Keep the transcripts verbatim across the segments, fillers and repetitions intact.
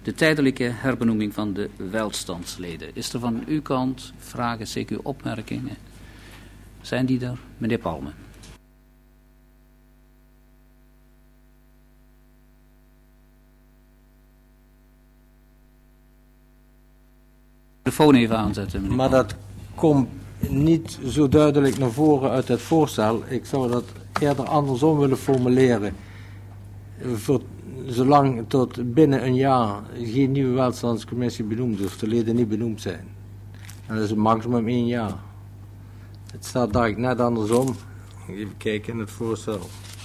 de tijdelijke herbenoeming van de welstandsleden. Is er van uw kant vragen, C Q opmerkingen? Zijn die er? Meneer Palme. De telefoon even aanzetten, meneer Maar Palme. dat komt niet zo duidelijk naar voren uit het voorstel. Ik zou dat eerder andersom willen formuleren. Voor, zolang tot binnen een jaar geen nieuwe welstandscommissie benoemd is, of de leden niet benoemd zijn. En dat is een maximum één jaar. Het staat daar net andersom. Even kijken in het voorstel.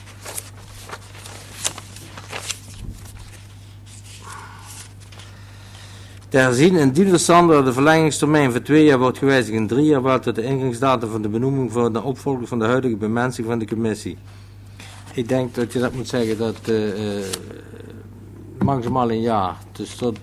Te herzien indien verstandig de verlengingstermijn voor twee jaar wordt gewijzigd in drie jaar, wel tot de ingangsdatum van de benoeming voor de opvolger van de huidige bemensing van de commissie. Ik denk dat je dat moet zeggen dat uh, uh, maximaal een jaar, dus tot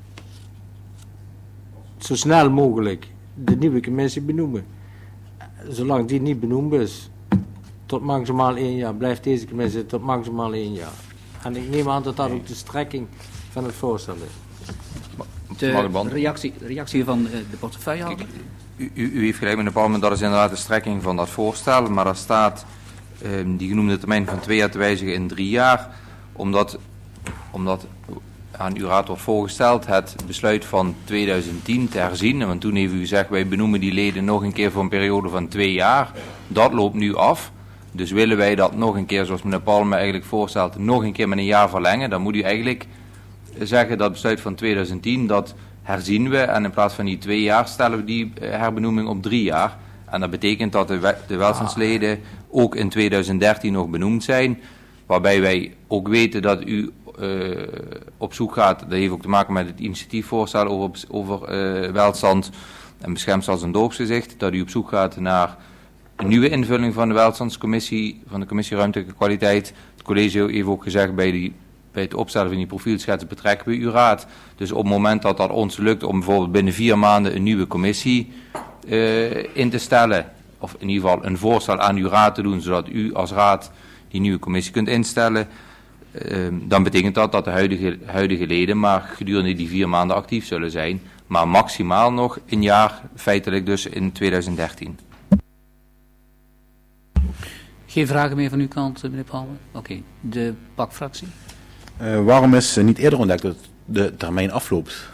zo snel mogelijk de nieuwe commissie benoemen. Zolang die niet benoemd is, tot maximaal één jaar, blijft deze commissie tot maximaal één jaar. En ik neem aan dat dat ook de strekking van het voorstel is. De reactie, reactie van uh, de portefeuillehouder. U, u, u heeft gelijk, meneer Palme, dat is inderdaad de strekking van dat voorstel, maar er staat um, die genoemde termijn van twee jaar te wijzigen in drie jaar, omdat, omdat aan uw raad wordt voorgesteld het besluit van tweeduizend tien te herzien, want toen heeft u gezegd wij benoemen die leden nog een keer voor een periode van twee jaar, dat loopt nu af, dus willen wij dat nog een keer, zoals meneer Palme eigenlijk voorstelt, nog een keer met een jaar verlengen, dan moet u eigenlijk zeggen dat besluit van tweeduizend tien, dat herzien we en in plaats van die twee jaar stellen we die herbenoeming op drie jaar. En dat betekent dat de, we de welstandsleden ook in tweeduizend dertien nog benoemd zijn, waarbij wij ook weten dat u uh, op zoek gaat, dat heeft ook te maken met het initiatiefvoorstel over, over uh, welstand en beschermd als een doopsgezicht, dat u op zoek gaat naar een nieuwe invulling van de welstandscommissie, van de commissie ruimtelijke kwaliteit. Het college heeft ook gezegd bij die Bij het opstellen van die profielschets betrekken we uw raad. Dus op het moment dat dat ons lukt om bijvoorbeeld binnen vier maanden een nieuwe commissie uh, in te stellen, of in ieder geval een voorstel aan uw raad te doen, zodat u als raad die nieuwe commissie kunt instellen, uh, dan betekent dat dat de huidige, huidige leden maar gedurende die vier maanden actief zullen zijn, maar maximaal nog een jaar, feitelijk dus in tweeduizend dertien. Geen vragen meer van uw kant, meneer Palme? Oké, okay. De P A C-fractie. Uh, waarom is niet eerder ontdekt dat de termijn afloopt?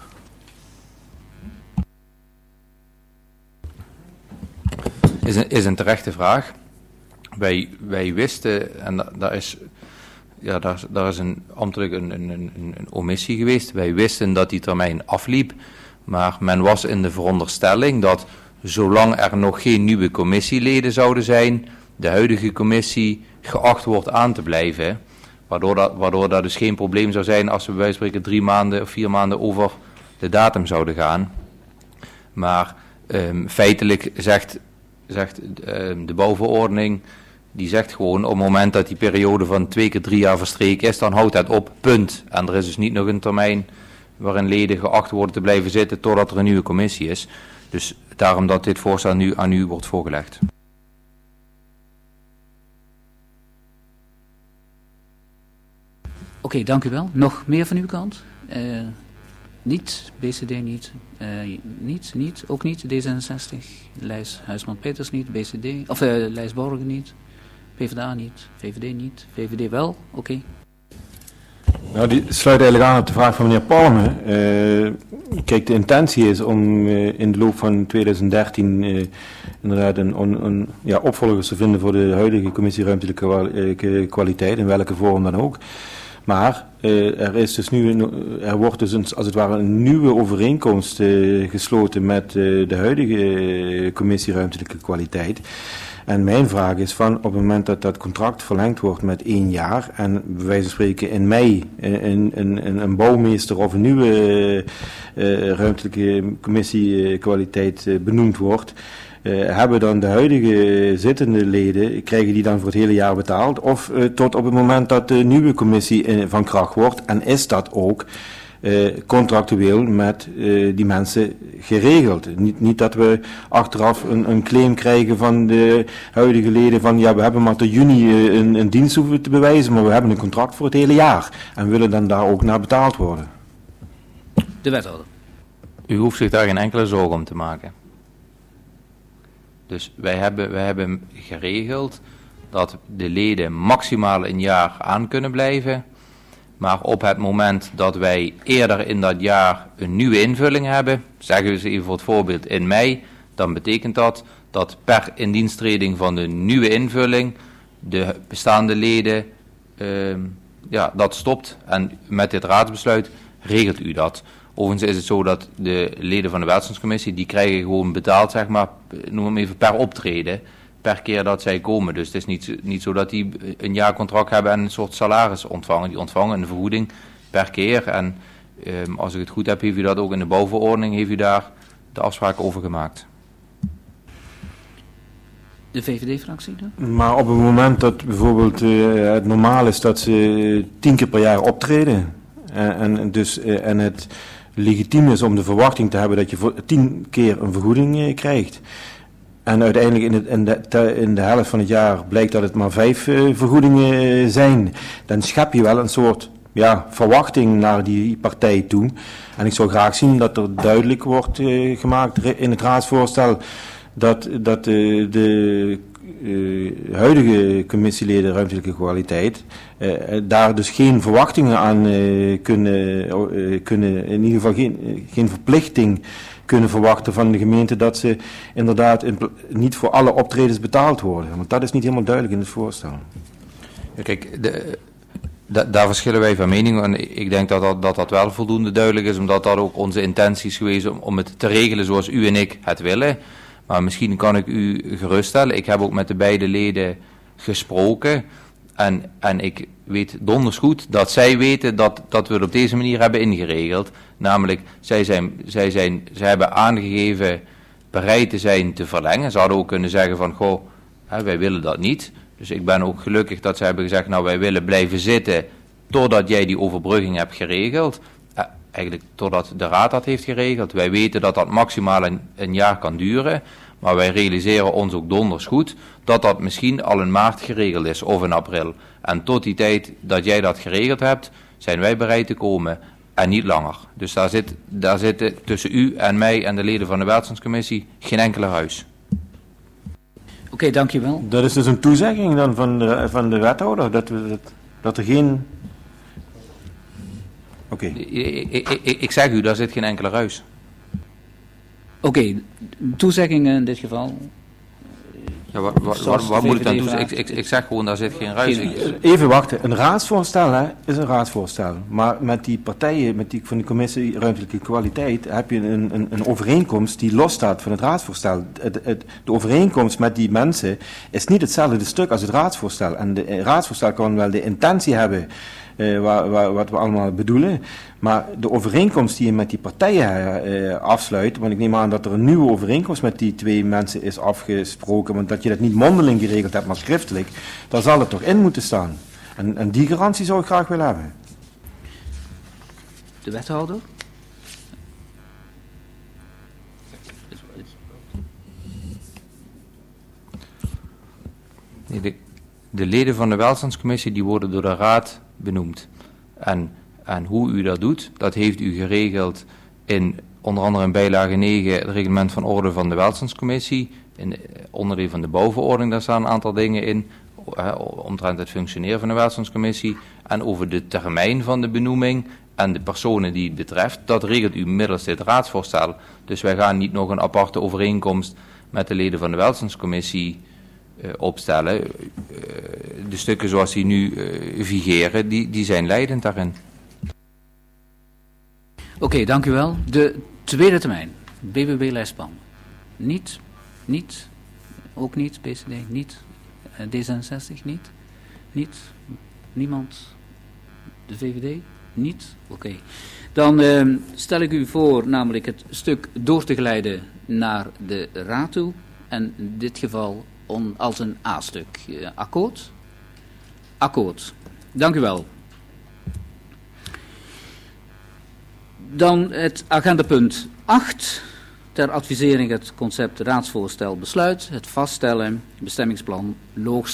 Is een, is een terechte vraag. Wij, wij wisten, en da, daar is, ja, daar, daar is een ambtelijk een, een, een, een omissie geweest. Wij wisten dat die termijn afliep, maar men was in de veronderstelling dat zolang er nog geen nieuwe commissieleden zouden zijn, de huidige commissie geacht wordt aan te blijven. Waardoor dat, waardoor dat dus geen probleem zou zijn als we bij wijze van spreken drie maanden of vier maanden over de datum zouden gaan. Maar um, feitelijk zegt, zegt um, de bouwverordening, die zegt gewoon op het moment dat die periode van twee keer drie jaar verstreken is, dan houdt het op, punt. En er is dus niet nog een termijn waarin leden geacht worden te blijven zitten totdat er een nieuwe commissie is. Dus daarom dat dit voorstel nu aan u wordt voorgelegd. Oké, okay, dank u wel. Nog meer van uw kant? Uh, niet, B C D niet, uh, niet, niet, ook niet, D zesenzestig, Lijs Huisman-Peters niet, B C D, of uh, Lijs Borgen niet, P v d A niet, V V D niet, V V D wel, oké. Okay. Nou, die sluit eigenlijk aan op de vraag van meneer Palme. Uh, kijk, de intentie is om uh, in de loop van tweeduizend dertien uh, inderdaad een, een, een ja, opvolgers te vinden voor de huidige commissie ruimtelijke kwaliteit, in welke vorm dan ook. Maar uh, er is dus nu een, er wordt dus een, als het ware een nieuwe overeenkomst uh, gesloten met uh, de huidige uh, commissie ruimtelijke kwaliteit. En mijn vraag is van op het moment dat dat contract verlengd wordt met één jaar en bij wijze van spreken in mei een, een, een bouwmeester of een nieuwe uh, uh, ruimtelijke commissie uh, kwaliteit uh, benoemd wordt, Uh, hebben dan de huidige zittende leden, krijgen die dan voor het hele jaar betaald of uh, tot op het moment dat de nieuwe commissie uh, van kracht wordt en is dat ook uh, contractueel met uh, die mensen geregeld. Niet, niet dat we achteraf een, een claim krijgen van de huidige leden van ja we hebben maar tot juni uh, een, een dienst hoeven te bewijzen, maar we hebben een contract voor het hele jaar en willen dan daar ook naar betaald worden. De wethouder. U hoeft zich daar geen enkele zorgen om te maken. Dus wij hebben, wij hebben geregeld dat de leden maximaal een jaar aan kunnen blijven. Maar op het moment dat wij eerder in dat jaar een nieuwe invulling hebben, zeggen we eens even voor het voorbeeld in mei, dan betekent dat dat per indiensttreding van de nieuwe invulling de bestaande leden, uh, ja, dat stopt. En met dit raadsbesluit regelt u dat. Overigens is het zo dat de leden van de welstandscommissie, die krijgen gewoon betaald, zeg maar, noem hem even per optreden, per keer dat zij komen. Dus het is niet, niet zo dat die een jaarcontract hebben en een soort salaris ontvangen. Die ontvangen een vergoeding per keer. En eh, als ik het goed heb, heeft u dat ook in de bouwverordening, heeft u daar de afspraken over gemaakt. De V V D-fractie dan? Maar op het moment dat bijvoorbeeld uh, het normaal is dat ze tien keer per jaar optreden, en, en, dus, uh, en het legitiem is om de verwachting te hebben dat je voor tien keer een vergoeding uh, krijgt, en uiteindelijk in, het, in, de, te, in de helft van het jaar blijkt dat het maar vijf uh, vergoedingen uh, zijn, dan schep je wel een soort ja, verwachting naar die partij toe. En ik zou graag zien dat er duidelijk wordt uh, gemaakt in het raadsvoorstel dat, dat uh, de uh, huidige commissieleden ruimtelijke kwaliteit uh, daar dus geen verwachtingen aan uh, kunnen, uh, kunnen, in ieder geval geen, uh, geen verplichting kunnen verwachten van de gemeente dat ze inderdaad in, niet voor alle optredens betaald worden. Want dat is niet helemaal duidelijk in het voorstel. Ja, kijk, de, da, daar verschillen wij van mening. En ik denk dat dat, dat dat wel voldoende duidelijk is, omdat dat ook onze intentie is geweest om, om het te regelen zoals u en ik het willen. Maar misschien kan ik u geruststellen, ik heb ook met de beide leden gesproken. En, en ik weet donders goed dat zij weten dat, dat we het op deze manier hebben ingeregeld. Namelijk, zij, zijn, zij, zijn, zij hebben aangegeven bereid te zijn te verlengen. Ze hadden ook kunnen zeggen van, goh, hè, wij willen dat niet. Dus ik ben ook gelukkig dat ze hebben gezegd, nou wij willen blijven zitten totdat jij die overbrugging hebt geregeld. Eh, eigenlijk totdat de raad dat heeft geregeld. Wij weten dat dat maximaal een, een jaar kan duren. Maar wij realiseren ons ook donders goed dat dat misschien al in maart geregeld is of in april. En tot die tijd dat jij dat geregeld hebt, zijn wij bereid te komen en niet langer. Dus daar zit, daar zit tussen u en mij en de leden van de welstandscommissie geen enkele ruis. Oké, okay, dankjewel. Dat is dus een toezegging dan van de, van de wethouder, dat, we, dat, dat er geen... Oké. Okay. Ik, ik, ik zeg u, daar zit geen enkele ruis. Oké, okay, toezeggingen in dit geval. Ja, wat, wat, wat, wat moet ik dan doen? Ik, ik, ik zeg gewoon, daar zit geen ruis. Geen, even wachten, een raadsvoorstel hè, is een raadsvoorstel. Maar met die partijen, met die van de commissie ruimtelijke kwaliteit, heb je een, een, een overeenkomst die losstaat van het raadsvoorstel. Het, het, de overeenkomst met die mensen is niet hetzelfde stuk als het raadsvoorstel. En de raadsvoorstel kan wel de intentie hebben, Uh, waar, waar, wat we allemaal bedoelen. Maar de overeenkomst die je met die partijen uh, afsluit, want ik neem aan dat er een nieuwe overeenkomst met die twee mensen is afgesproken, want dat je dat niet mondeling geregeld hebt, maar schriftelijk, daar zal het toch in moeten staan. En, en die garantie zou ik graag willen hebben. De wethouder? Nee, de, de leden van de welstandscommissie die worden door de raad benoemd. En, en hoe u dat doet, dat heeft u geregeld in onder andere in bijlage negen, het reglement van orde van de welstandscommissie. In de, onderdeel van de bouwverordening, daar staan een aantal dingen in, uh, omtrent het functioneren van de welstandscommissie. En over de termijn van de benoeming en de personen die het betreft, dat regelt u middels dit raadsvoorstel. Dus wij gaan niet nog een aparte overeenkomst met de leden van de welstandscommissie Uh, opstellen. Uh, de stukken zoals die nu uh, vigeren, die, die zijn leidend daarin. Oké, okay, dank u wel. De tweede termijn, B B B-lijstplan. Niet, niet, ook niet, B C D, niet, uh, D zesenzestig, niet, niet, niemand, de V V D, niet, oké. Okay. Dan uh, stel ik u voor namelijk het stuk door te geleiden naar de raad toe, en in dit geval On, als een A-stuk. Uh, akkoord? Akkoord. Dank u wel. Dan het agendapunt acht. Ter advisering het concept raadsvoorstel besluit. Het vaststellen, bestemmingsplan Loog